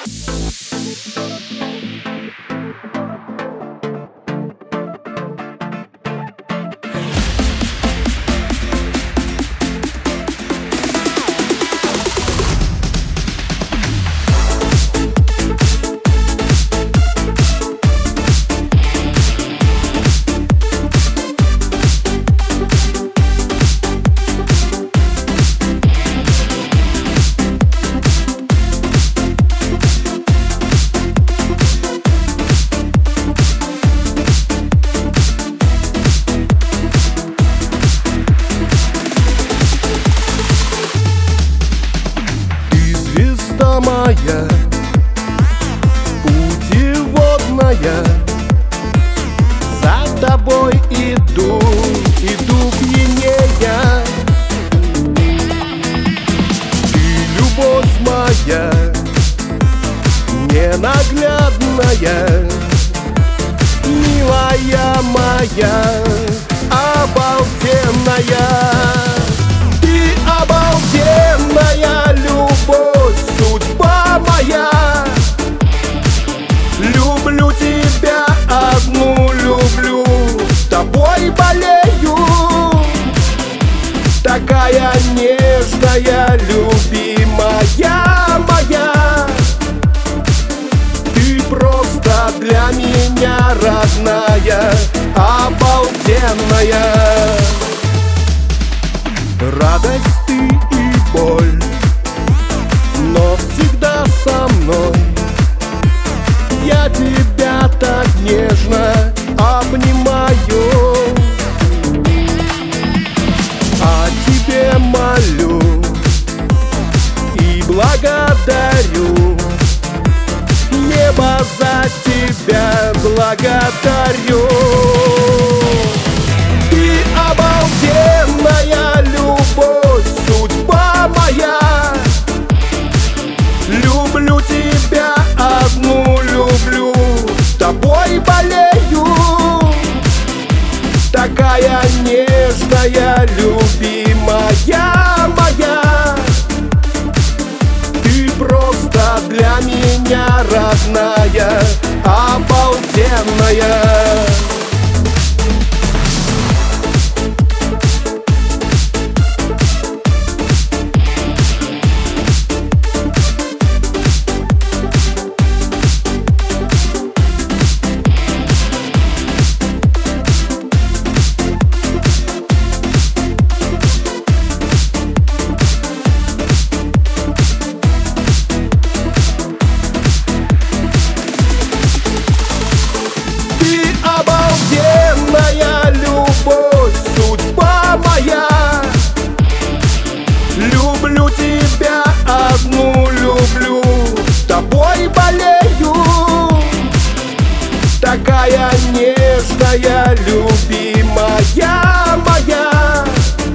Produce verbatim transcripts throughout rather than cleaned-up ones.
Моя путеводная, за тобой иду, иду пьянея. Ты любовь моя, ненаглядная, милая моя, обалденная. Ты обалденная любовь, судьба моя. Люблю тебя одну, люблю, тобой болею. Такая нежная, любимая моя. Ты просто для меня родная, обалденная. Радость ты и боль, но всегда со мной. Я тебя так нежно обнимаю, о тебе молю и благодарю. Небо за тебя благодарю. Ты обалденная любовь, судьба моя. Люблю тебя одну, люблю, тобой болею. Такая нежная, любимая моя. Ты просто для меня родная, обалденная. Обалденная любовь, судьба моя. Люблю тебя одну, люблю, тобой болею. Такая нежная, любимая моя.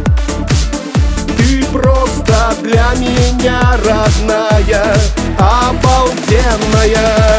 Ты просто для меня родная, обалденная.